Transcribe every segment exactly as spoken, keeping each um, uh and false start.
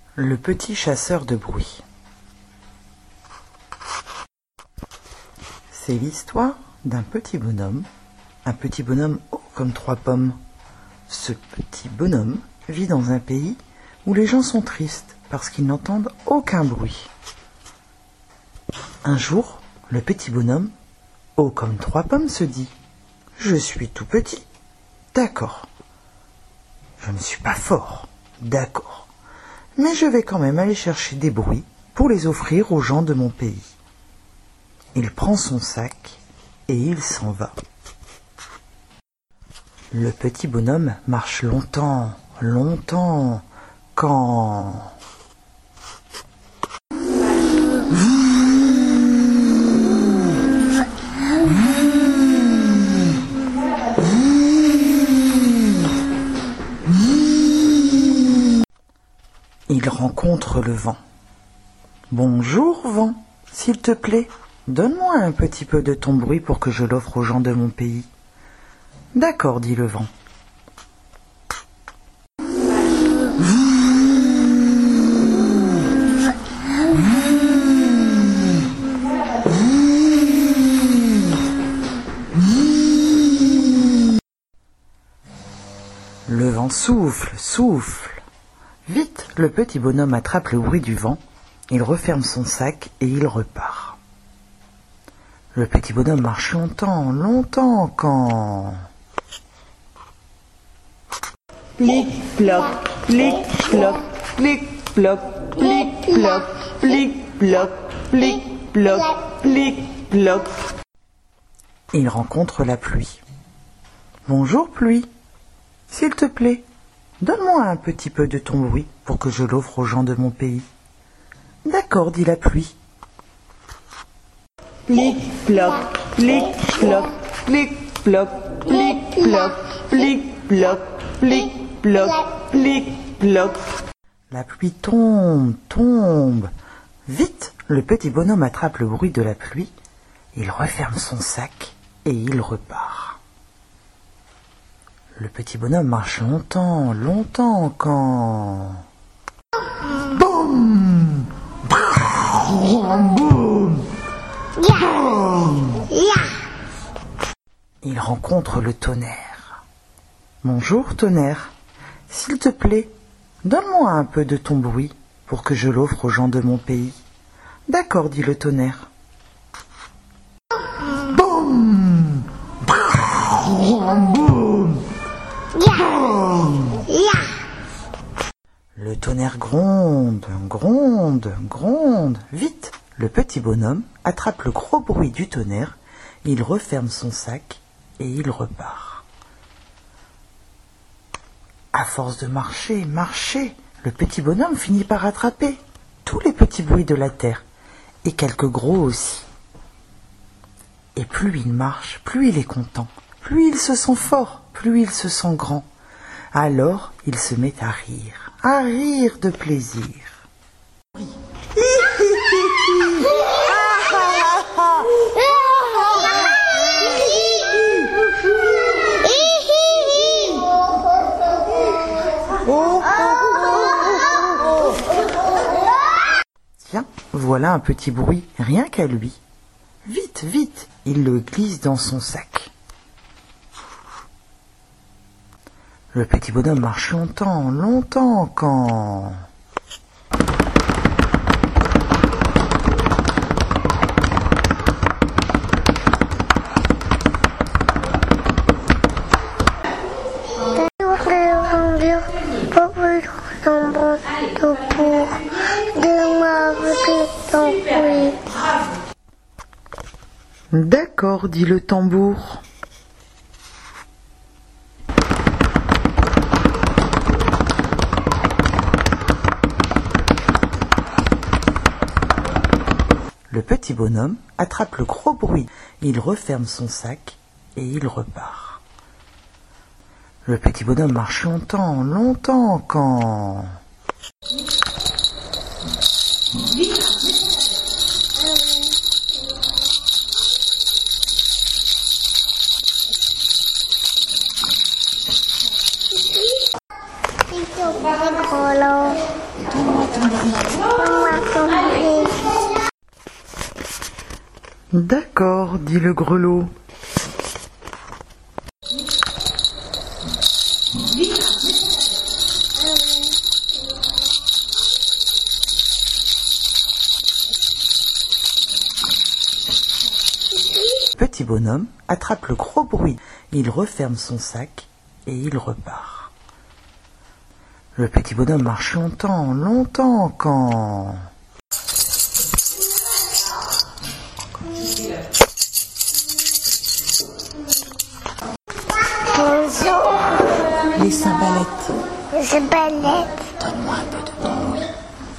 Le petit chasseur de bruit. C'est l'histoire d'un petit bonhomme, un petit bonhomme haut comme trois pommes. Ce petit bonhomme vit dans un pays où les gens sont tristes parce qu'ils n'entendent aucun bruit. Un jour, le petit bonhomme, haut comme trois pommes, se dit « Je suis tout petit, d'accord. Je ne suis pas fort, d'accord. Mais je vais quand même aller chercher des bruits pour les offrir aux gens de mon pays. » Il prend son sac et il s'en va. Le petit bonhomme marche longtemps, longtemps, quand... Il rencontre le vent. « Bonjour, vent, s'il te plaît, donne-moi un petit peu de ton bruit pour que je l'offre aux gens de mon pays. »« D'accord, dit le vent. » Le vent souffle, souffle. Vite, le petit bonhomme attrape le bruit du vent, il referme son sac et il repart. Le petit bonhomme marche longtemps, longtemps, quand... Plic, ploc, plic, ploc, plic, ploc, plic, ploc, plic, ploc, plic, ploc, plic, ploc. Il rencontre la pluie. « Bonjour, pluie. S'il te plaît, donne-moi un petit peu de ton bruit pour que je l'offre aux gens de mon pays. »« D'accord, dit la pluie. » Plic, ploc, plic, ploc, plic, ploc, plic, ploc, plic, ploc, plic, ploc, plic, ploc. La pluie tombe, tombe. Vite, le petit bonhomme attrape le bruit de la pluie, il referme son sac et il repart. Le petit bonhomme marche longtemps, longtemps, quand... Boum! Boum! Il rencontre le tonnerre. « Bonjour, tonnerre. S'il te plaît, donne-moi un peu de ton bruit pour que je l'offre aux gens de mon pays. »« D'accord, dit le tonnerre. » Boum! Boum! Le tonnerre gronde, gronde, gronde. Vite, le petit bonhomme attrape le gros bruit du tonnerre, il referme son sac et il repart. À force de marcher, marcher, le petit bonhomme finit par attraper tous les petits bruits de la terre et quelques gros aussi. Et plus il marche, plus il est content, plus il se sent fort, plus il se sent grand. Alors il se met à rire, à rire de plaisir. Tiens, voilà un petit bruit, rien qu'à lui. Vite, vite, il le glisse dans son sac. Le petit bonhomme marche longtemps, longtemps, quand... D'accord, dit le tambour. Le petit bonhomme attrape le gros bruit, il referme son sac et il repart. Le petit bonhomme marche longtemps, longtemps, quand... Hello. D'accord, dit le grelot. Le petit bonhomme attrape le gros bruit. Il referme son sac et il repart. Le petit bonhomme marche longtemps, longtemps quand... Bonjour. Les cymbalettes. Les cymbalettes. Donne-moi un peu de ton oui.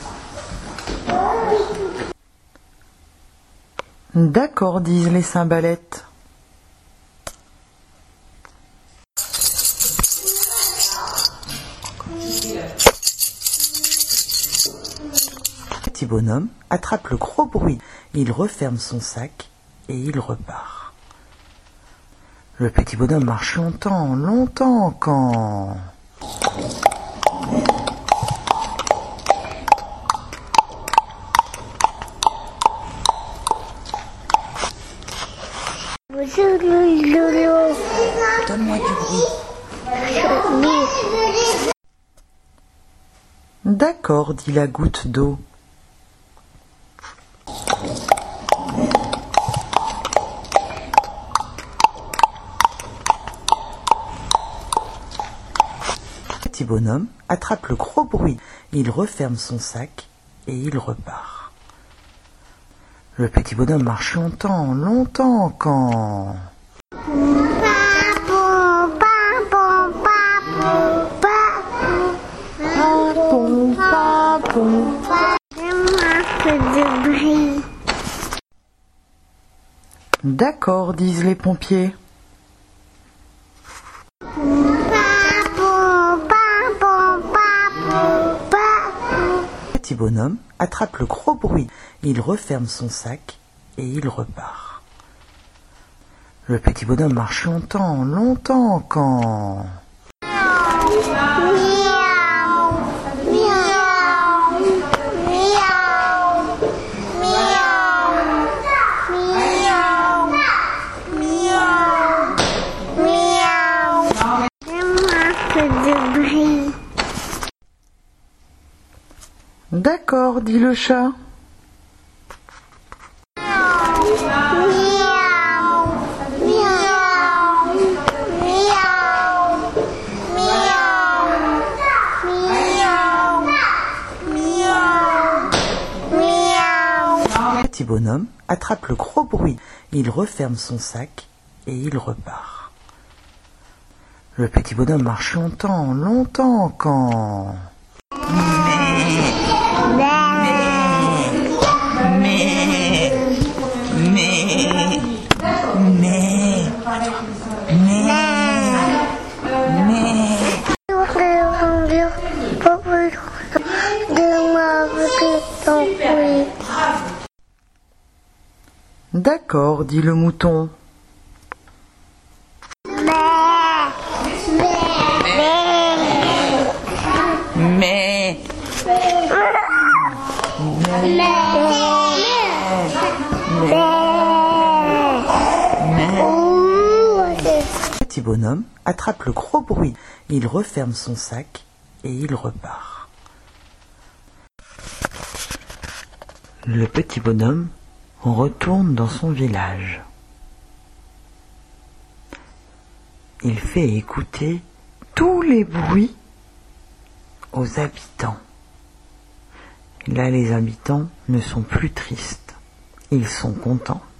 D'accord, disent les cymbalettes. Le petit bonhomme attrape le gros bruit. Il referme son sac et il repart. Le petit bonhomme marche longtemps, longtemps quand... Bonjour, Lolo. Donne-moi du bruit. Oui. D'accord, dit la goutte d'eau. Le petit bonhomme attrape le gros bruit. Il referme son sac et il repart. Le petit bonhomme marche longtemps, longtemps quand... Papon, papon, papon, papon. Papon, papon. Donne-moi un peu de bruit. D'accord, disent les pompiers. Papon, papon, papon, papon. Le petit bonhomme attrape le gros bruit. Il referme son sac et il repart. Le petit bonhomme marche longtemps, longtemps quand... Miaou, miaou, miaou, miaou, miaou, miaou, miaou. Donne-moi un peu de bruit. D'accord, dit le chat. Miaou, miaou, miaou, miaou, miaou, miaou, miaou. Le petit bonhomme attrape le gros bruit. Il referme son sac et il repart. Le petit bonhomme marche longtemps, longtemps quand... D'accord, dit le mouton. Mais. Le petit bonhomme attrape le gros bruit. Il referme son sac et il repart. Le petit bonhomme retourne dans son village. Il fait écouter tous les bruits aux habitants. Là, les habitants ne sont plus tristes, ils sont contents.